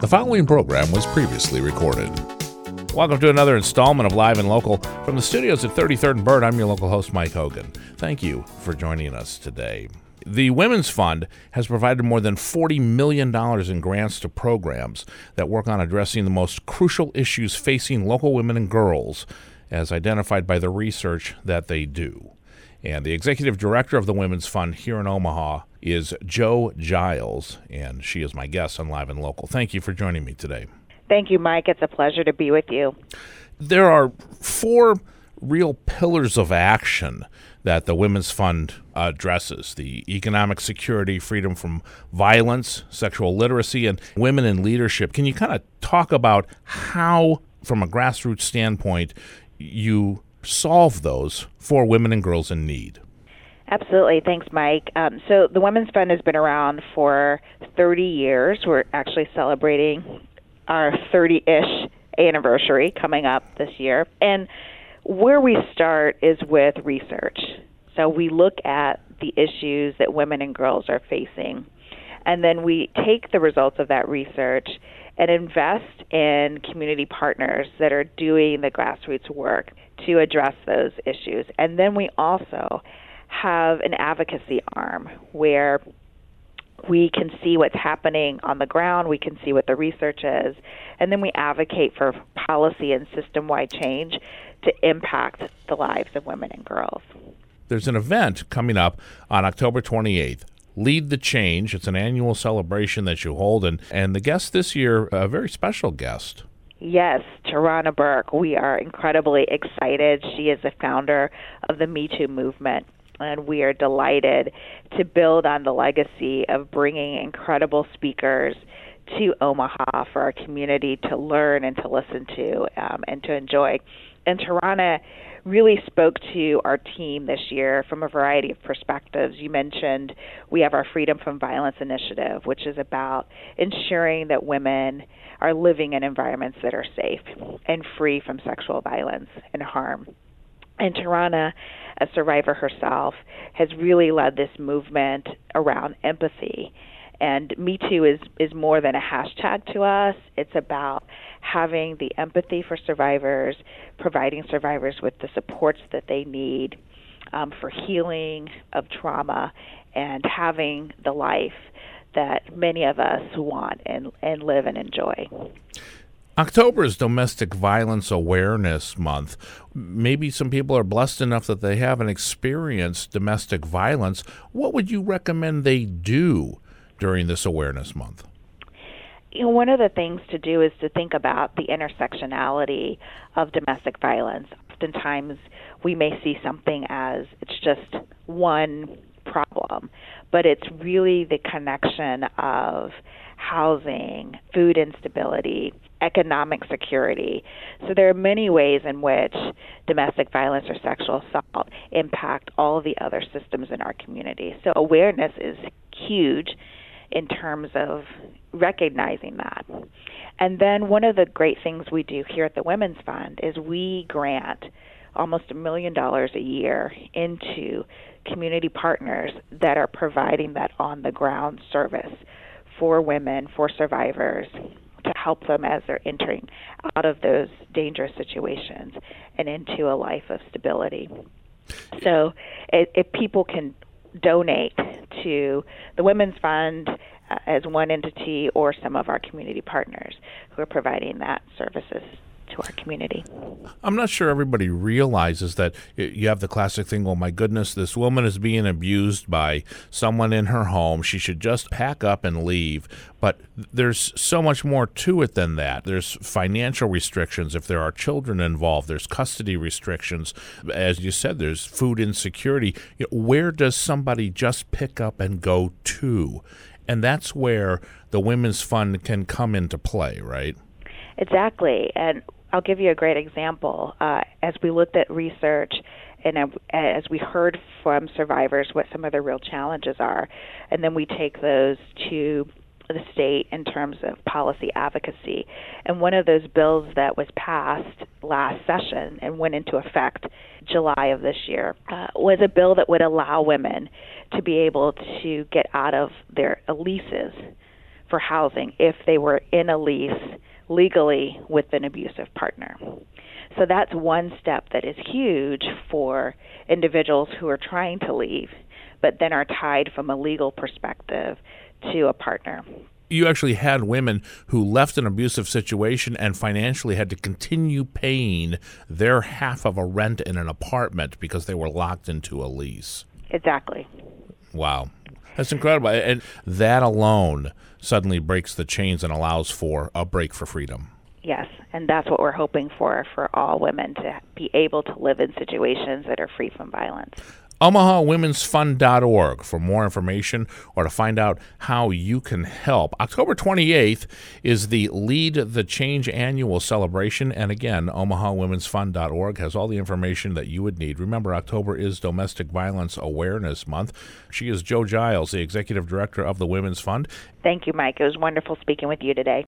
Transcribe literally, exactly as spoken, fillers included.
The following program was previously recorded. Welcome to another installment of Live and Local. From the studios at thirty-third and Bird, I'm your local host, Mike Hogan. Thank you for joining us today. The Women's Fund has provided more than forty million dollars in grants to programs that work on addressing the most crucial issues facing local women and girls, as identified by the research that they do. And the executive director of the Women's Fund here in Omaha is Jo Giles, and she is my guest on Live and Local. Thank you for joining me today. Thank you, Mike. It's a pleasure to be with you. There are four real pillars of action that the Women's Fund addresses: the economic security, freedom from violence, sexual literacy, and women in leadership. Can you kind of talk about how, from a grassroots standpoint, you solve those for women and girls in need? Absolutely. Thanks, Mike. Um, so the Women's Fund has been around for thirty years. We're actually celebrating our thirty-ish anniversary coming up this year. And where we start is with research. So we look at the issues that women and girls are facing, and then we take the results of that research and invest in community partners that are doing the grassroots work to address those issues. And then we also have an advocacy arm where we can see what's happening on the ground, we can see what the research is, and then we advocate for policy and system-wide change to impact the lives of women and girls. There's an event coming up on October twenty-eighth, Lead the Change. It's an annual celebration that you hold, and, and the guest this year, a very special guest. Yes, Tarana Burke. We are incredibly excited. She is the founder of the Me Too movement, and we are delighted to build on the legacy of bringing incredible speakers to Omaha for our community to learn and to listen to um, and to enjoy. And Tarana really spoke to our team this year from a variety of perspectives. You mentioned we have our Freedom from Violence initiative, which is about ensuring that women are living in environments that are safe and free from sexual violence and harm. And Tarana, a survivor herself, has really led this movement around empathy. And Me Too is, is more than a hashtag to us. It's about having the empathy for survivors, providing survivors with the supports that they need um, for healing of trauma, and having the life that many of us want and, and live and enjoy. October is Domestic Violence Awareness Month. Maybe some people are blessed enough that they haven't experienced domestic violence. What would you recommend they do during this awareness month? You know, one of the things to do is to think about the intersectionality of domestic violence. Oftentimes we may see something as it's just one problem, but it's really the connection of housing, food instability, economic security. So there are many ways in which domestic violence or sexual assault impact all of the other systems in our community. So awareness is huge in terms of recognizing that. And then one of the great things we do here at the Women's Fund is we grant almost a million dollars a year into community partners that are providing that on-the-ground service for women, for survivors, to help them as they're entering out of those dangerous situations and into a life of stability. So if, if people can donate to the Women's Fund uh, as one entity, or some of our community partners who are providing that services to our community. I'm not sure everybody realizes that you have the classic thing, oh my goodness, this woman is being abused by someone in her home. She should just pack up and leave. But there's so much more to it than that. There's financial restrictions if there are children involved. There's custody restrictions. As you said, there's food insecurity. You know, where does somebody just pick up and go to? And that's where the Women's Fund can come into play, right? Exactly. And I'll give you a great example. Uh, as we looked at research and uh, as we heard from survivors what some of the real challenges are, and then we take those to the state in terms of policy advocacy. And one of those bills that was passed last session and went into effect July of this year uh, was a bill that would allow women to be able to get out of their leases for housing if they were in a lease legally with an abusive partner. So that's one step that is huge for individuals who are trying to leave, but then are tied from a legal perspective to a partner. You actually had women who left an abusive situation and financially had to continue paying their half of a rent in an apartment because they were locked into a lease. Exactly. Wow. That's incredible. And that alone suddenly breaks the chains and allows for a break for freedom. Yes, and that's what we're hoping for, for all women to be able to live in situations that are free from violence. Omaha Women's Fund dot org for more information or to find out how you can help. October twenty-eighth is the Lead the Change annual celebration. And again, Omaha Women's Fund dot org has all the information that you would need. Remember, October is Domestic Violence Awareness Month. She is Jo Giles, the Executive Director of the Women's Fund. Thank you, Mike. It was wonderful speaking with you today.